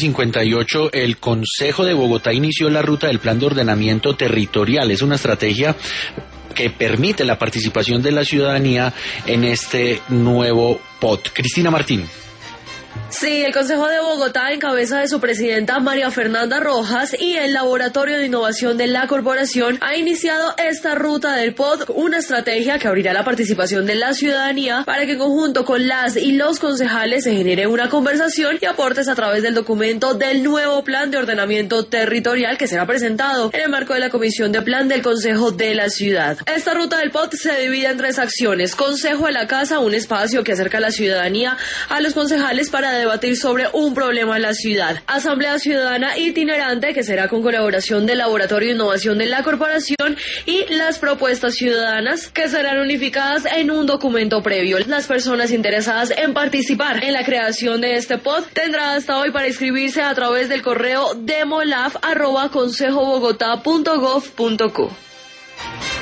58, el Consejo de Bogotá inició la ruta del Plan de Ordenamiento Territorial. Es una estrategia que permite la participación de la ciudadanía en este nuevo POT. Cristina Martín. Sí, el Consejo de Bogotá, en cabeza de su presidenta María Fernanda Rojas, y el Laboratorio de Innovación de la Corporación, ha iniciado esta ruta del POT, una estrategia que abrirá la participación de la ciudadanía para que en conjunto con las y los concejales se genere una conversación y aportes a través del documento del nuevo Plan de Ordenamiento Territorial que será presentado en el marco de la Comisión de Plan del Consejo de la Ciudad. Esta ruta del POT se divide en 3 acciones. Consejo a la Casa, un espacio que acerca a la ciudadanía a los concejales para debatir sobre un problema en la ciudad. Asamblea Ciudadana itinerante, que será con colaboración del Laboratorio de Innovación de la Corporación, y las propuestas ciudadanas, que serán unificadas en un documento previo. Las personas interesadas en participar en la creación de este POT tendrán hasta hoy para inscribirse a través del correo demolaf@consejobogotá.gov.co.